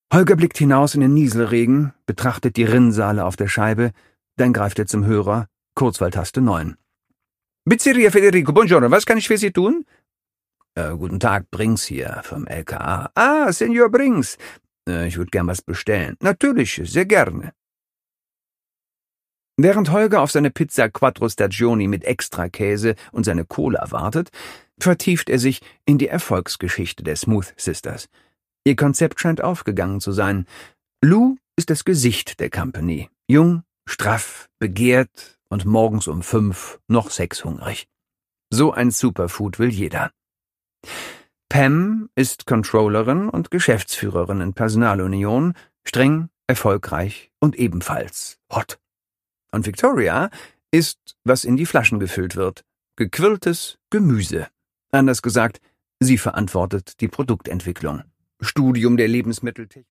Holger blickt hinaus in den Nieselregen, betrachtet die Rinnsale auf der Scheibe, dann greift er zum Hörer, Kurzwahltaste 9. Pizzeria Federico, buongiorno, was kann ich für Sie tun? Guten Tag, Brings hier, vom LKA. Ah, Senor Brings. Ich würde gern was bestellen. Natürlich, sehr gerne. Während Holger auf seine Pizza Quattro Stagioni mit Extrakäse und seine Cola wartet, vertieft er sich in die Erfolgsgeschichte der Smooth Sisters. Ihr Konzept scheint aufgegangen zu sein. Lou ist das Gesicht der Company. Jung, straff, begehrt und morgens um 5 noch sexhungrig. So ein Superfood will jeder. Pam ist Controllerin und Geschäftsführerin in Personalunion, streng, erfolgreich und ebenfalls hot. Und Victoria ist, was in die Flaschen gefüllt wird, gequirltes Gemüse. Anders gesagt, sie verantwortet die Produktentwicklung. Studium der Lebensmitteltechnik.